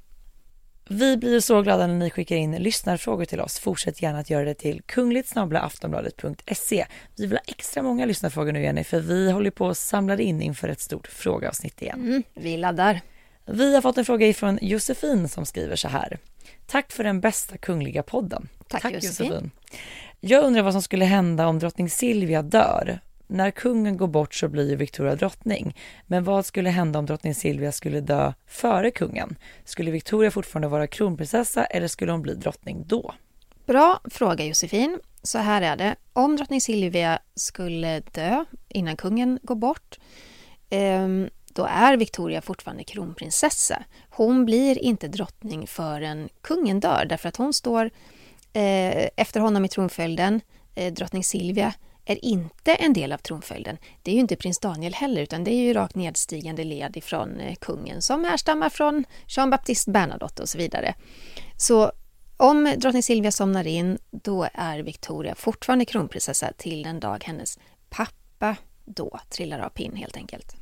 [SPEAKER 3] Vi blir så glada när ni skickar in lyssnarfrågor till oss. Fortsätt gärna att göra det till kungligt snabel-a aftonbladet punkt se. Vi vill ha extra många lyssnarfrågor nu, Jenny, för vi håller på att samla in inför ett stort frågeavsnitt igen.
[SPEAKER 4] Mm, vi laddar.
[SPEAKER 3] Vi har fått en fråga ifrån Josefin som skriver så här. Tack för den bästa kungliga podden.
[SPEAKER 4] Tack, Tack Josefin. Josefin.
[SPEAKER 3] Jag undrar vad som skulle hända om drottning Silvia dör. När kungen går bort så blir ju Victoria drottning. Men vad skulle hända om drottning Silvia skulle dö före kungen? Skulle Victoria fortfarande vara kronprinsessa eller skulle hon bli drottning då?
[SPEAKER 4] Bra fråga Josefin. Så här är det. Om drottning Silvia skulle dö innan kungen går bort, eh, då är Victoria fortfarande kronprinsessa. Hon blir inte drottning förrän kungen dör, därför att hon står eh, efter honom i tronföljden. Eh, drottning Silvia är inte en del av tronföljden. Det är ju inte prins Daniel heller, utan det är ju rakt nedstigande led ifrån eh, kungen som härstammar från Jean-Baptiste Bernadotte och så vidare. Så om drottning Silvia somnar in, då är Victoria fortfarande kronprinsessa till den dag hennes pappa då trillar av pinn helt enkelt.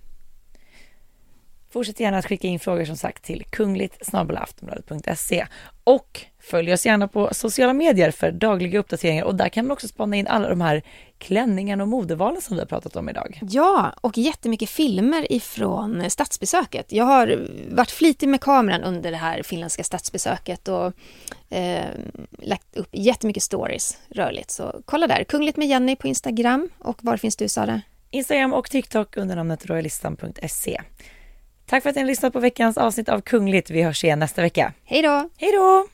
[SPEAKER 3] Fortsätt gärna att skicka in frågor som sagt till kungligt snabel-a aftonbladet punkt se och följ oss gärna på sociala medier för dagliga uppdateringar och där kan man också spana in alla de här klänningarna och modevalen som vi har pratat om idag.
[SPEAKER 4] Ja, och jättemycket filmer ifrån statsbesöket. Jag har varit flitig med kameran under det här finländska statsbesöket och eh, lagt upp jättemycket stories rörligt. Så kolla där, Kungligt med Jenny på Instagram. Och var finns du, Sara?
[SPEAKER 3] Instagram och TikTok under namnet royalistan punkt se. Tack för att ni har lyssnat på veckans avsnitt av Kungligt. Vi hörs igen nästa vecka.
[SPEAKER 4] Hej då!
[SPEAKER 3] Hej då!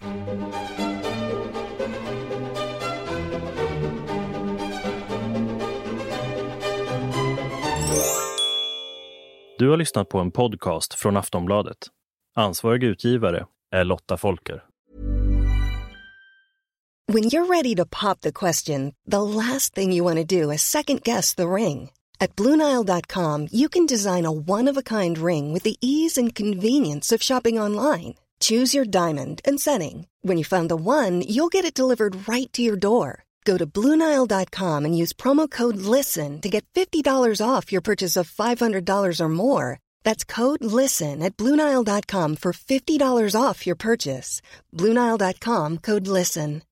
[SPEAKER 1] Du har lyssnat på en podcast från Aftonbladet. Ansvarig utgivare är Lotta Folker.
[SPEAKER 8] When you're ready to pop the question, the last thing you want to do is second guess the ring. At Blue Nile dot com, you can design a one-of-a-kind ring with the ease and convenience of shopping online. Choose your diamond and setting. When you find the one, you'll get it delivered right to your door. Go to Blue Nile dot com and use promo code LISTEN to get fifty dollars off your purchase of five hundred dollars or more. That's code LISTEN at Blue Nile dot com for fifty dollars off your purchase. Blue Nile dot com, code LISTEN.